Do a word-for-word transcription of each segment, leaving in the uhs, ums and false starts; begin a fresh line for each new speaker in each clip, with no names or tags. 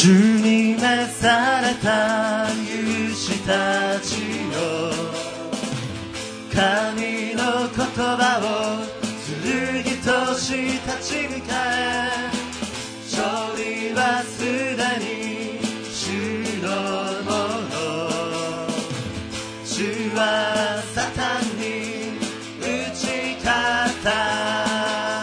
主に召された勇士たちよ、神の言葉を剣とし立ち向かえ、勝利はすでに主のもの。主はサタンに打ち勝った。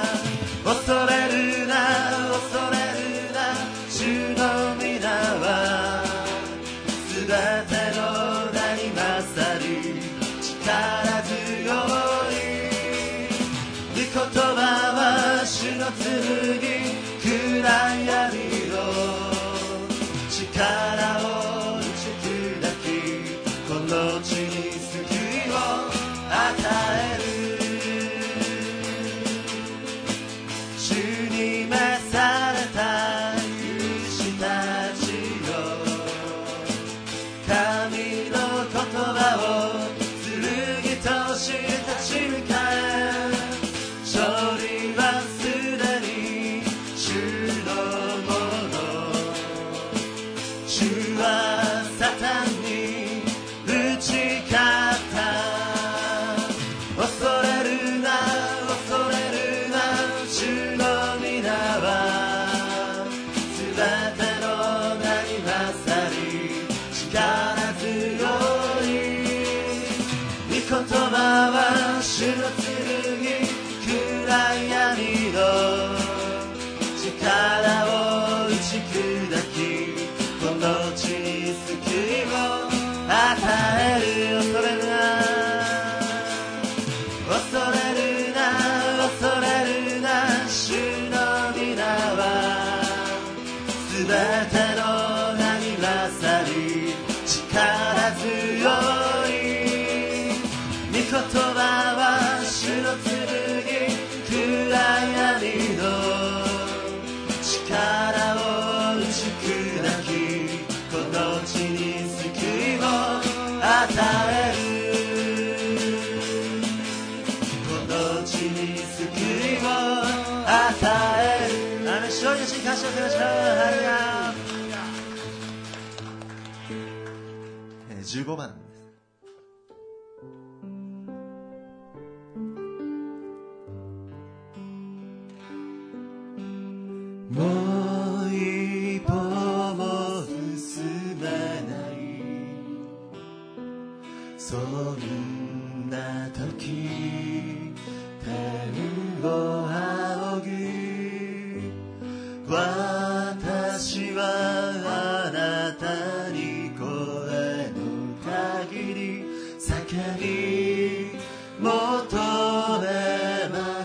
恐れるな恐れるな、主の皆はすべての名に勝り力強い。御言葉は主の剣、暗闇の力を打ち砕き、この地に救いを与える。主に召された勇士たちよ、神の言葉を剣とし立ち向かえ、勝利はすでに主のもの。主はサタンに打ち勝った。恐れるな恐れるな、主の皆はすべての名に勝り力強い。御言葉は主の剣、暗闇の力を打ち砕き、この地に救いを与える。恐れるな恐れるな恐れるな、主の皆はすべての名に勝り力強い。御言葉は主の剣、暗闇の力を打ち砕き、この地に救いを与える。この地に救いを与える。あの勝利の主に感謝をしましょう。ハレルヤ。じゅうごばんです。もう一歩も進めない、そんな時天を仰ぐ。私はあなたに声の限り叫び求めます。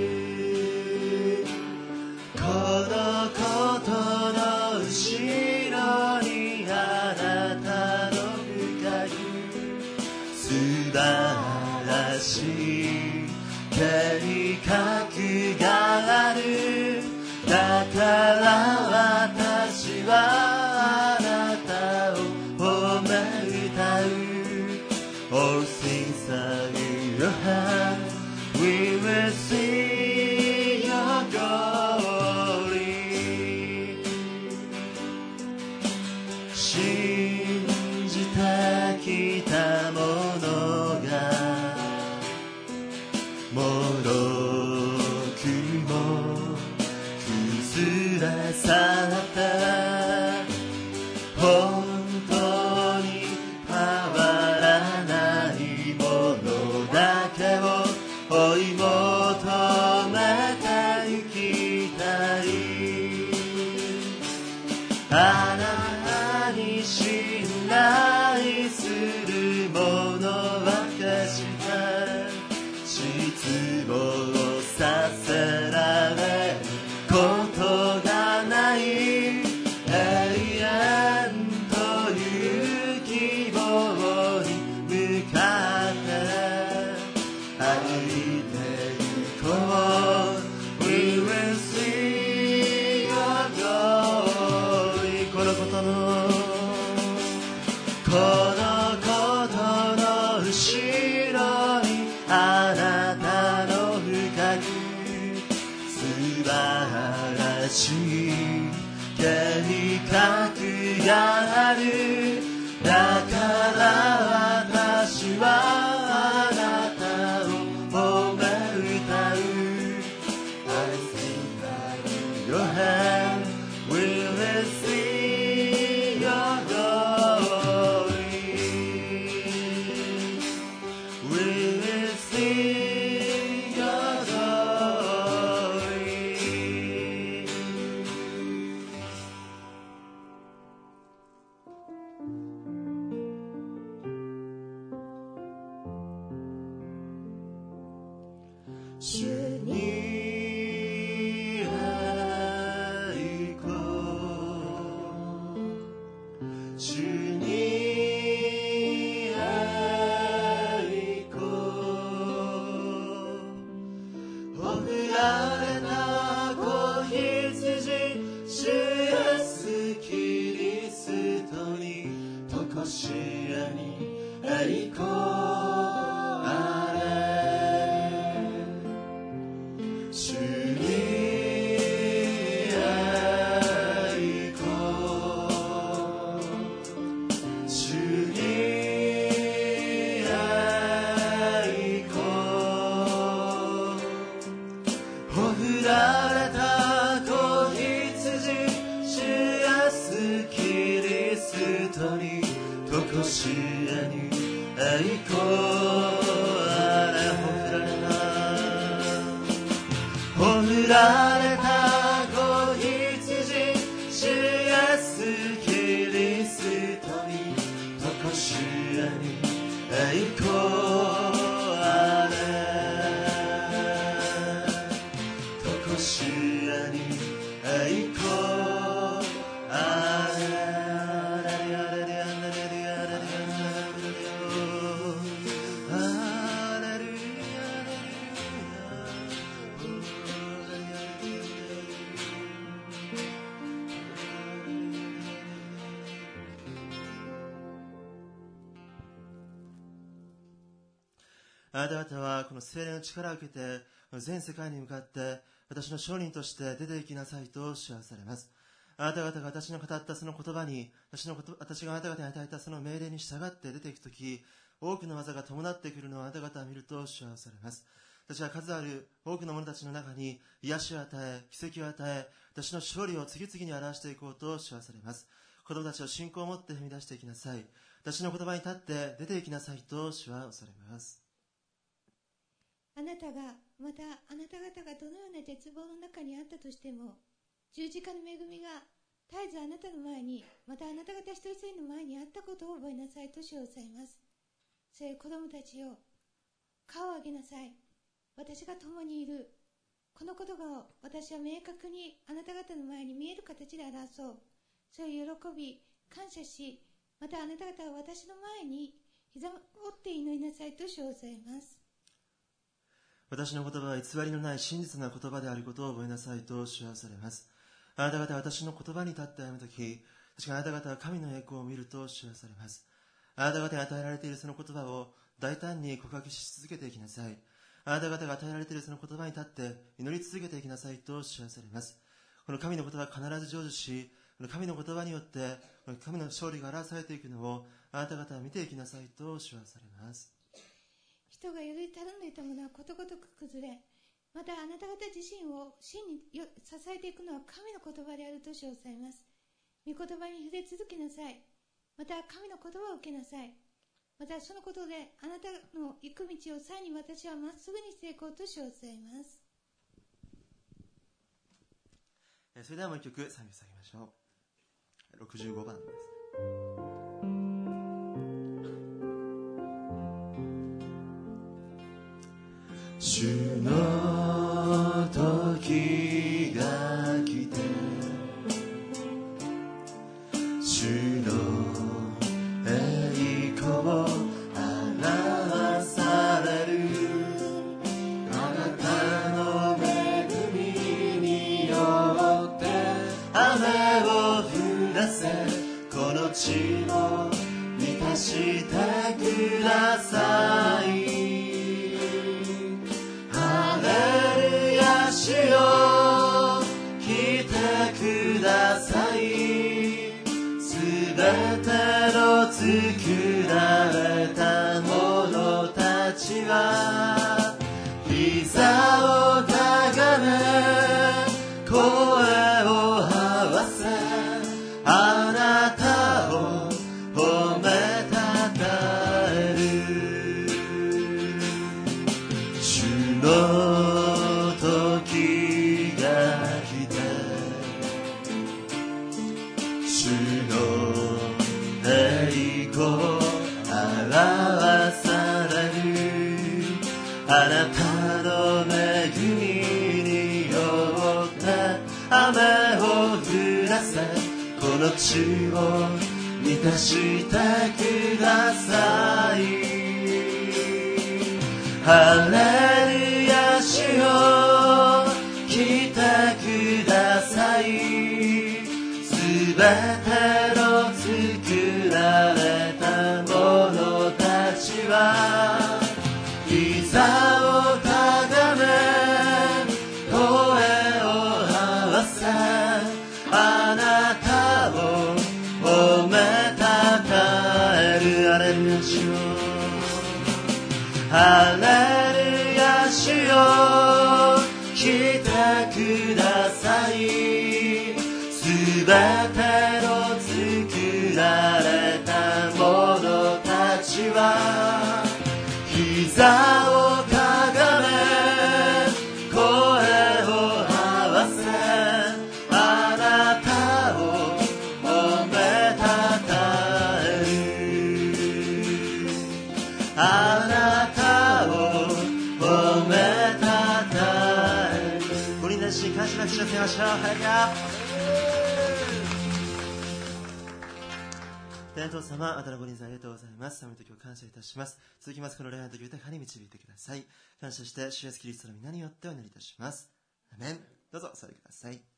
このことの後ろにあなたの深く素晴らしい計画がある。だから私はあなたを褒め歌う。 All things are in your hand, we will see your glory. 信じてきたものがもろくも崩れ去った。本当に変わらないものだけを追い求めてゆきたい。あなたに信頼する者は決して失望させられることがない。永遠という希望に向かって歩いてゆこう。 We will see your glory. このことのこのことの後ろにあなたの深く素晴らしい計手にかくやる。だから私はあなたを褒め歌う。 I sing by your hand, will see your glory, will see your glory. 主に愛子、主に愛子、ほふられた子羊、主イエスキリストにとこしえに愛子あれ。主に愛子、主に愛子、ほふられた子羊、主イエスキリストにとこしえに愛子あれ。ほふられた子羊、主イエスキリストにとこしえに愛子あれ。とこしえに愛子あれ。あなた方はこの聖霊の力を受けて全世界に向かって私の証人として出て行きなさいと知らされます。あなた方が私の語ったその言葉に、私のこと私があなた方に与えたその命令に従って出ていくとき、多くの技が伴ってくるのをあなた方は見ると知らされます。私は数ある多くの者たちの中に癒しを与え、奇跡を与え、私の勝利を次々に表していこうと知らされます。子供たちを信仰を持って踏み出していきなさい。私の言葉に立って出ていきなさいと主はおされます。
あなたが、またあなた方がどのような絶望の中にあったとしても、十字架の恵みが絶えずあなたの前に、またあなた方一人一人の前にあったことを覚えなさいと主を抑えます。それ子供たちよ、顔を上げなさい。私が共にいる。このことが私は明確にあなた方の前に見える形で表そう。それを喜び、感謝し、またあなた方は私の前に膝を折って祈りなさいと主を抑えます。
私の言葉は偽りのない真実な言葉であることを覚えなさいと主はされます。あなた方は私の言葉に立って歩むとき、確かあなた方は神の栄光を見ると主はされます。あなた方に与えられているその言葉を大胆に告白し続けていきなさい。あなた方が与えられているその言葉に立って祈り続けていきなさいと主はされます。この神の言葉は必ず成就し、この神の言葉によってこの神の勝利が表されていくのをあなた方は見ていきなさいと主はされます。
人がよりたるんでいたものはことごとく崩れ、またあなた方自身を真に支えていくのは神の言葉であると主を抑えます。御言葉に触れ続けなさい。また神の言葉を受けなさい。またそのことであなたの行く道をさらに私はまっすぐにしていこうと主を抑えます。
それではもう一曲賛美してあげましょう。ろくじゅうごばんです。主の時が来て、主の栄光を表される。あなたの恵みによって雨を降らせ、この地を満たしてください。主よ来てください。 膝を高め声を合わせあなたを褒めたたえる主の時が来て主の栄光表されるあなたの恵みによって雨を降らせこの地を満たしてくださいハレルヤ主よ来てくださいすべての作られたものたちは膝を高め声を合わせあなたを褒めたたえるハレルヤ主よハレルヤ主よ来てくださいすべての作られたものたちは膝をかがめ声を合わせあなたを褒めたたえるあなたを褒めたたえるご臨在し感謝なくしをせましょうハレルヤ天父様、あなたのご臨在ありがとうございます。寒い時を感謝いたします。続きますこの礼拝の時を豊かに導いてください。感謝して主イエスキリストの皆によってお祈りいたします。アメン。どうぞお座りください。